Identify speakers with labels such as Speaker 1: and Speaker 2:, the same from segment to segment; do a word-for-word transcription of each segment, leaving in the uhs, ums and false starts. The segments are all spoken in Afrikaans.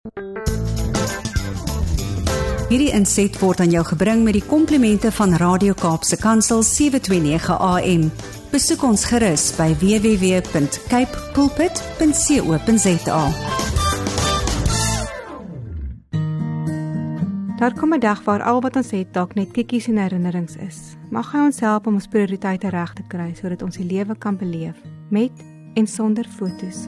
Speaker 1: Hierdie inset word aan jou gebring met die komplimente van Radio Kaapse Kansel sewe twee nege A M. Besoek ons gerus by w w w punt cape pulpit punt co punt za.
Speaker 2: Daar kom 'n dag waar al wat ons het dalk net kikkies en herinnerings is. Mag hy ons help om ons prioriteite reg te kry sodat ons die lewe kan beleef met en sonder fotos.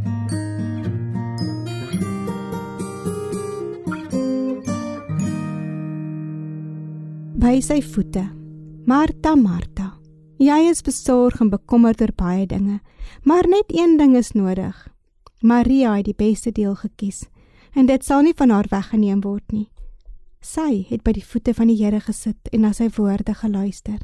Speaker 2: By sy voete. Martha, Martha, jy is besorg en bekommerd oor baie dinge, maar net een ding is nodig. Maria het die beste deel gekies, en dit sal nie van haar weggeneem word nie. Sy het by die voete van die Here gesit en na sy woorde geluister.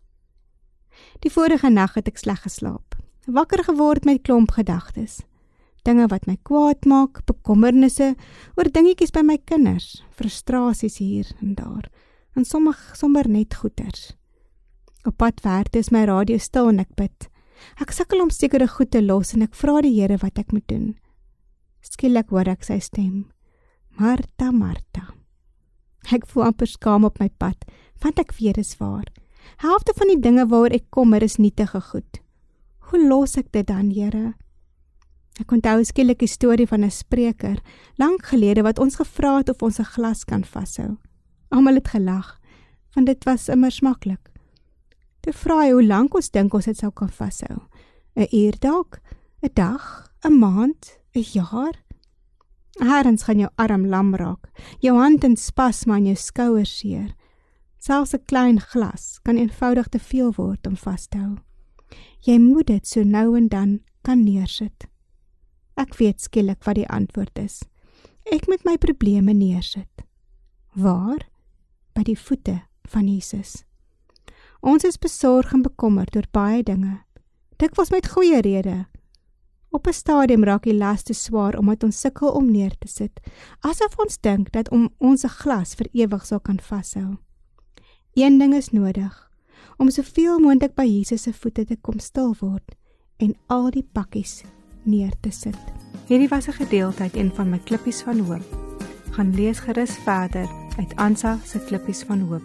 Speaker 2: Die vorige nag het ek sleg geslaap, wakker geword met klomp gedagtes. Dinge wat my kwaad maak, bekommernisse oor dingetjies by my kinders, frustrasies hier en daar, en sommig sommer net goeters. Op pad werk is my radio stil en ek bid. Ek sukkel om sekere goed te los en ek vra die Here wat ek moet doen. Skielik hoor ek sy stem. Martha, Martha. Ek voel amper skaam op my pad, want ek weet is waar. Helfte van die dinge waaroor ek kommer is nietige goed. Hoe los ek dit dan, Here? Ek onthou skielik die storie van 'n spreker, lank gelede wat ons gevra het of ons 'n glas kan vashou. Almal het gelag, want dit was immers maklik. Toe vra hy hoe lank ons dink ons dit sou kan vashou. 'n uur dalk, 'n dag, 'n maand, 'n jaar. Harens gaan jou arm lam raak, jou hand in spasme aan jou skouers seer. Selfs 'n klein glas kan eenvoudig te veel word om vas te hou. Jy moet dit so nou en dan kan neersit. Ek weet skielik wat die antwoord is. Ek moet my probleme neersit. Waar? By die voete van Jesus. Ons is besorg en bekommerd oor baie dinge. Dikwels met goeie rede. Op 'n stadium raak die las te swaar omdat ons sukkel om neer te sit, asof ons dink dat om ons 'n glas vir ewig sal kan vashou. Een ding is nodig, om soveel moontlik by Jesus se voete te kom stil word en al die pakkies neer te sit. Hierdie was 'n gedeelte uit een van my klippies van hoop. Gaan lees gerus verder uit Ansa se klippies van hoop.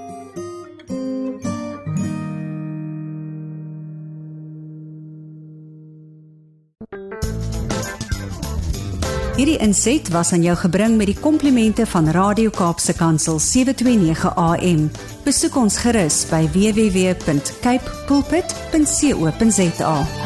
Speaker 1: Hierdie inset was aan jou gebring met die komplimente van Radio Kaapse Kansel sewe twee nege A M. Besoek ons gerus by w w w punt cape pulpit punt co punt za.